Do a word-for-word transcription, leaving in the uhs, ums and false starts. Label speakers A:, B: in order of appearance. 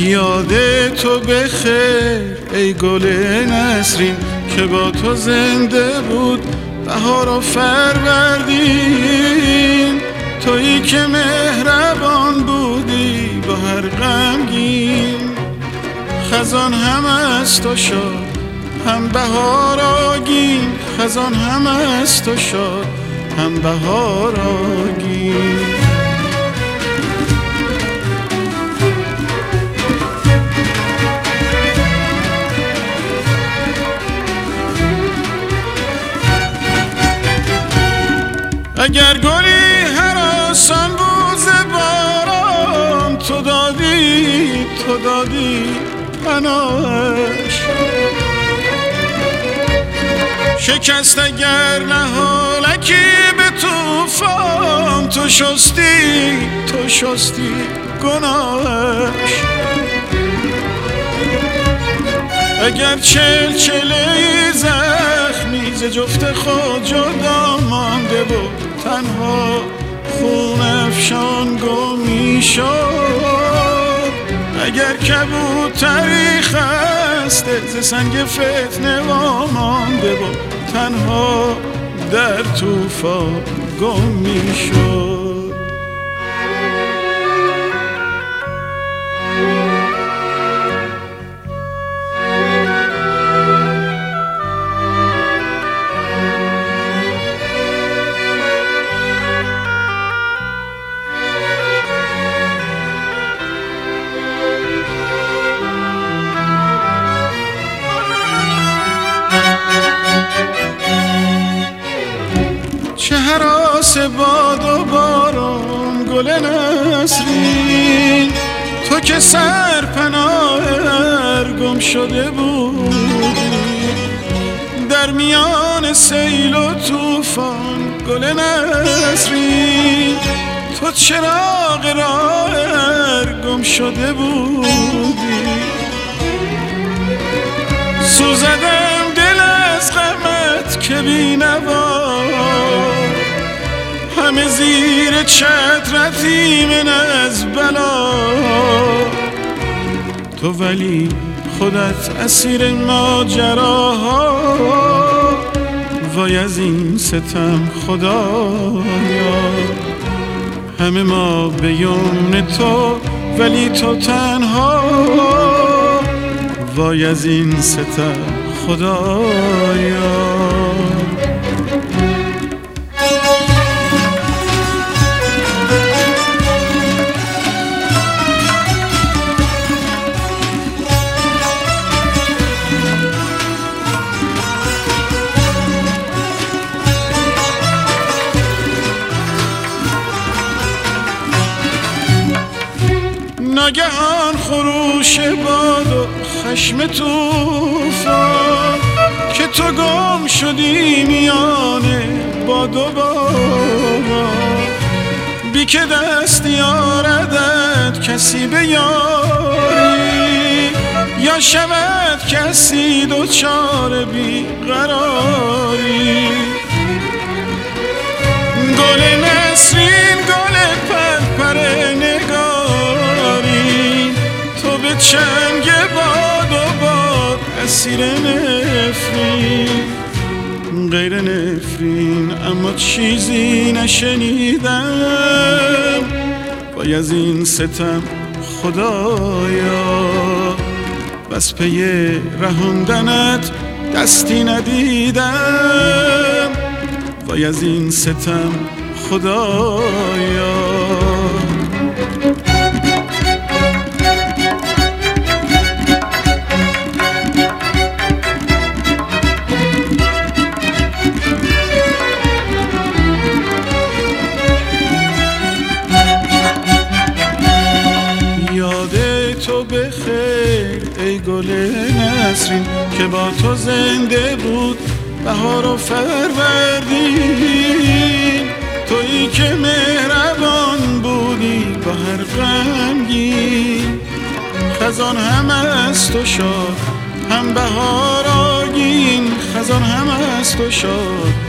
A: یاد تو بخیر ای گل نسرین که با تو زنده بود بهار و فروردین. تویی که مهربان بودی با هر غمگین، خزان هم از تو شاد هم بهار آگین، خزان هم از تو شاد هم بهار آگین. اگر گلی هراسان بود ز باران، تو دادی تو دادی پناهش. شکست اگر نهالکی به طوفان، تو شستی تو شستی گناهش. اگر چلچله زخمی ز جفت خود جدا مانده بود، تنها خون افشان گم می شد. اگر کبوتری خسته ز سنگ فتنه وامانده بود، تنها در طوفان گم می شد. چه هراس باد و باران گل نسرین، تو که سرپناه هر گم شده بودی. در میان سیل و طوفان گل نسرین، تو چراغ راه هر گم شده بودی. سوزدم دل از غمت که بی نوا، همه زیر چترت ایمن از بلا. تو ولی خودت اسیر ماجراها، وای از این ستم خدایا. همه ما به یمن تو ولی تو تنها، وای از این ستم خدایا. ناگهان خروش باد و خشم طوفان، که تو گم شدی میان باد و باران. بی که دست یاردت کسی به یاری، یا شود کسی دوچار بی قراری. گل نسرین گل پرپر نگاری، تو به چنگ باد و باد اسیر نفرین. غیر نفرین اما چیزی نشنیدم، وای از این ستم خدایا. بس پی رهاندنت دستی ندیدم، وای از این ستم خدایا. تو بخیر ای گل نسرین که با تو زنده بود بهار و فروردین. تویی که مهربان بودی با هر غمگین، خزان هم از تو شاد هم بهار آگین، خزان هم از تو شاد